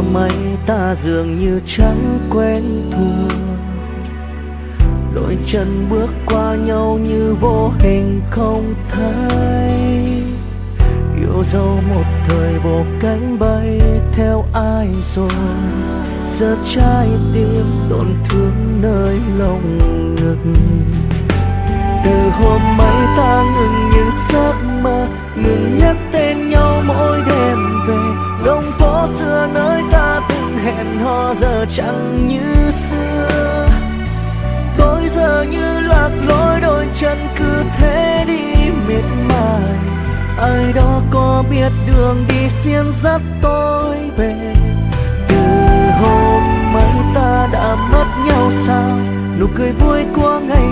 mây ta dường như chẳng quen thuộc, đôi chân bước qua nhau như vô hình không thấy. Yêu dấu một thời bộ cánh bay theo ai rồi, giờ trái tim tổn thương nơi lòng ngực. Từ hôm ấy ta ngừng những giấc mơ, ngừng nhắc tên nhau mỗi đêm về. Đông phố xưa nơi ta từng hẹn hò giờ chẳng như xưa. Tôi giờ như lạc lối, đôi chân cứ thế đi miệt mài. Ai đó có biết đường đi xiên dắt tôi về. Từ hôm ấy ta đã mất nhau sao, nụ cười vui của ngày